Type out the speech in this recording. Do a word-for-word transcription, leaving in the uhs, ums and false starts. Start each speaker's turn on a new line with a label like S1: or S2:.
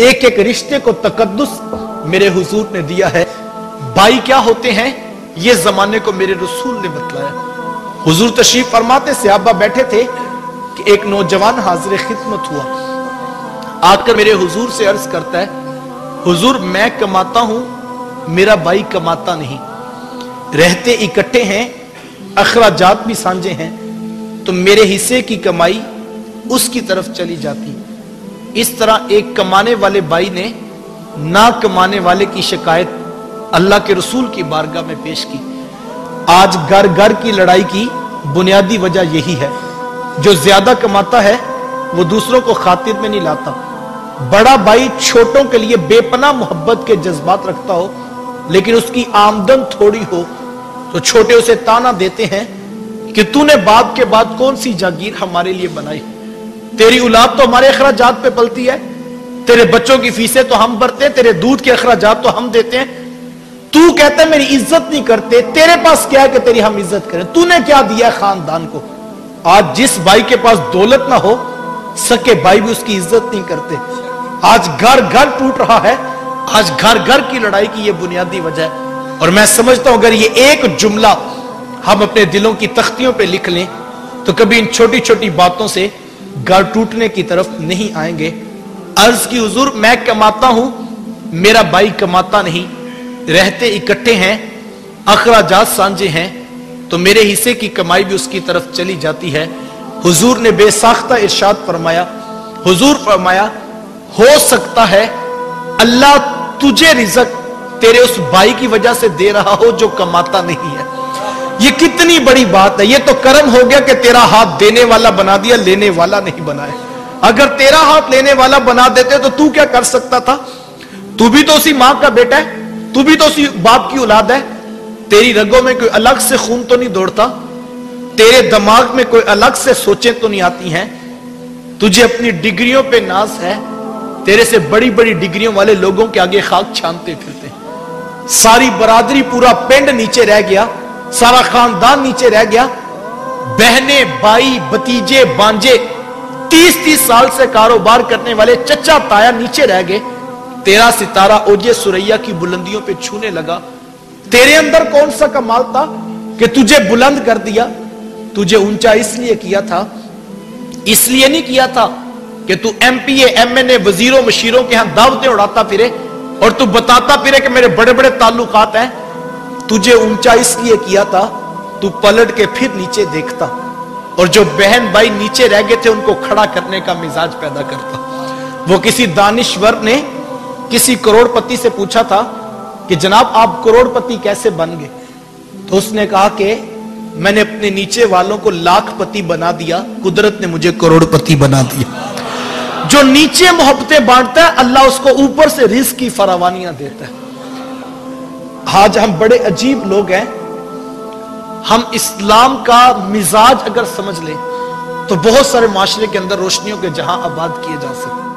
S1: एक एक रिश्ते को तकद्दुस मेरे हुजूर ने दिया है। भाई क्या होते हैं ये जमाने को मेरे रसूल ने बतलाया। हुजूर तशरीफ फरमाते, सहाबा बैठे थे कि एक नौजवान हाजिर खिदमत हुआ, आकर मेरे हुजूर से अर्ज करता है, हुजूर मैं कमाता हूं, मेरा भाई कमाता नहीं, रहते इकट्ठे हैं, अखराजात भी सांझे हैं, तो मेरे हिस्से की कमाई उसकी तरफ चली जाती। इस तरह एक कमाने वाले भाई ने ना कमाने वाले की शिकायत अल्लाह के रसूल की बारगाह में पेश की। आज घर घर की लड़ाई की बुनियादी वजह यही है, जो ज्यादा कमाता है वो दूसरों को खातिर में नहीं लाता। बड़ा भाई छोटों के लिए बेपनाह मोहब्बत के जज्बात रखता हो, लेकिन उसकी आमदन थोड़ी हो तो छोटे उसे ताना देते हैं कि तूने बाप के बाद कौन सी जागीर हमारे लिए बनाई, तेरी औलाद तो हमारे अखराजात पे पलती है, तेरे बच्चों की फीसें तो हम भरते हैं, तेरे दूध के अखराजात तो हम देते हैं, तू कहता है मेरी इज्जत नहीं करते, तेरे पास क्या है कि तेरी हम इज्जत करें, तूने क्या दिया है खानदान को। आज जिस भाई के पास दौलत ना हो, सके भाई भी उसकी इज्जत नहीं करते। आज घर घर टूट रहा है, आज घर घर की लड़ाई की ये बुनियादी वजह है। और मैं समझता हूं अगर ये एक जुमला हम अपने दिलों की तख्तियों पे लिख लें तो कभी इन छोटी छोटी बातों से घर टूटने की तरफ नहीं आएंगे। अर्ज की हुजूर मैं कमाता हूं, मेरा भाई कमाता नहीं, रहते इकट्ठे हैं, अखराजात सांझे हैं, तो मेरे हिस्से की कमाई भी उसकी तरफ चली जाती है। हुजूर ने बेसाख्ता इरशाद फरमाया, हुजूर फरमाया हो सकता है अल्लाह तुझे रिज़्क तेरे उस भाई की वजह से दे रहा हो जो कमाता नहीं है। ये कितनी बड़ी बात है। ये तो करम हो गया कि तेरा हाथ देने वाला बना दिया, लेने वाला नहीं बनाया। अगर तेरा हाथ लेने वाला बना देते तो तू क्या कर सकता था? तू भी तो उसी मां का बेटा है, तू भी तो उसी बाप की औलाद है। तेरी रगों में कोई अलग से खून तो नहीं दौड़ता, तेरे दिमाग में कोई अलग से सोचें तो नहीं आती हैं। तुझे अपनी डिग्रियों पे नाज है, तेरे से बड़ी बड़ी डिग्रियों वाले लोगों के आगे खाक छानते फिरते हैं। सारी बरादरी, पूरा पिंड नीचे रह गया, सारा खानदान नीचे रह गया, बहने भाई भतीजे बांजे, तीस तीस साल से कारोबार करने वाले चचा ताया नीचे रह गए। तेरा सितारा ओजे सुरैया की बुलंदियों पे छूने लगा। तेरे अंदर कौन सा कमाल था कि तुझे बुलंद कर दिया? तुझे ऊंचा इसलिए किया था, इसलिए नहीं किया था कि तू एमपीए एमएनए वजीरों मशीरों के यहां दावतें उड़ाता फिरे और तू बताता फिरे कि मेरे बड़े बड़े ताल्लुकात हैं। तुझे ऊंचा इसलिए किया था तू पलट के फिर नीचे देखता और जो बहन भाई नीचे रह गए थे उनको खड़ा करने का मिजाज पैदा करता। वो किसी दानिश्वर ने किसी करोड़पति से पूछा था कि जनाब आप करोड़पति कैसे बन गए? तो उसने कहा कि मैंने अपने नीचे वालों को लाखपति बना दिया, कुदरत ने मुझे करोड़पति बना दिया। जो नीचे मोहब्बतें बांटता है अल्लाह उसको ऊपर से रिज़्क की फरावानियां देता है। आज हम बड़े अजीब लोग हैं। हम इस्लाम का मिजाज अगर समझ लें तो बहुत सारे माशरे के अंदर रोशनियों के जहां आबाद किए जा सकते हैं।